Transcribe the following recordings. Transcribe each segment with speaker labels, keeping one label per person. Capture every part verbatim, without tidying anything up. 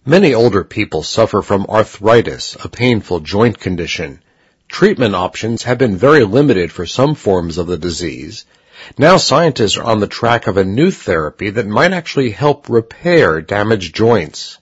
Speaker 1: Many older people suffer from arthritis, a painful joint condition. Treatment options have been very limited for some forms of the disease. Now scientists are on the track of a new therapy that might actually help repair damaged joints.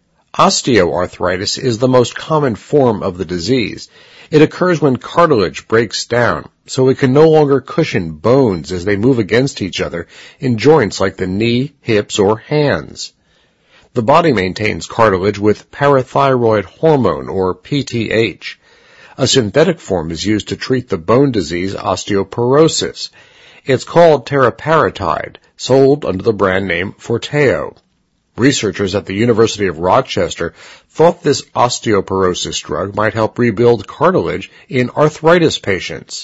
Speaker 1: Osteoarthritis is the most common form of the disease. It occurs when cartilage breaks down, so it can no longer cushion bones as they move against each other in joints like the knee, hips, or hands. The body maintains cartilage with parathyroid hormone, or P T H. A synthetic form is used to treat the bone disease osteoporosis. It's called teriparatide, sold under the brand name Forteo. Researchers at the University of Rochester thought this osteoporosis drug might help rebuild cartilage in arthritis patients.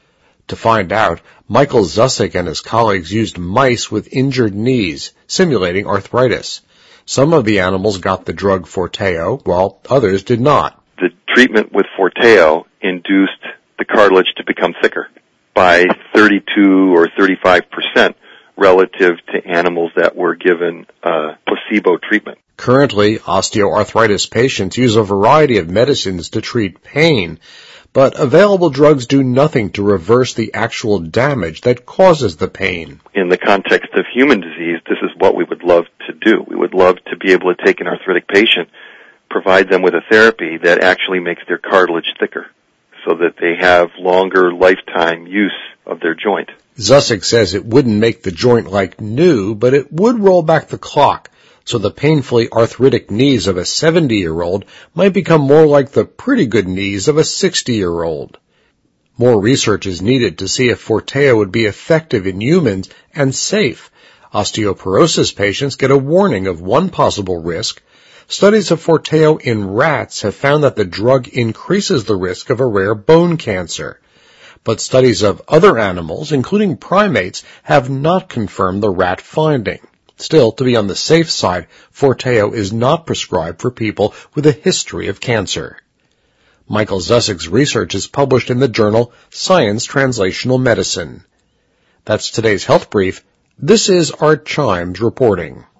Speaker 1: To find out, Michael Zussig and his colleagues used mice with injured knees, simulating arthritis. Some of the animals got the drug Forteo, while others did not.
Speaker 2: The treatment with Forteo induced the cartilage to become thicker by thirty-two or thirty-five percent relative to animals that were given uh, placebo treatment.
Speaker 1: Currently, osteoarthritis patients use a variety of medicines to treat pain, but available drugs do nothing to reverse the actual damage that causes the pain.
Speaker 2: In the context of human disease, this is what we would love to do. We would love to be able to take an arthritic patient, provide them with a therapy that actually makes their cartilage thicker so that they have longer lifetime use of their joint.
Speaker 1: Zussig says it wouldn't make the joint like new, but it would roll back the clock, so the painfully arthritic knees of a seventy-year-old might become more like the pretty good knees of a sixty-year-old. More research is needed to see if Forteo would be effective in humans and safe. Osteoporosis patients get a warning of one possible risk. Studies of Forteo in rats have found that the drug increases the risk of a rare bone cancer. But studies of other animals, including primates, have not confirmed the rat finding. Still, to be on the safe side, Forteo is not prescribed for people with a history of cancer. Michael Zussig's research is published in the journal Science Translational Medicine. That's today's Health Brief. This is Art Chimes reporting.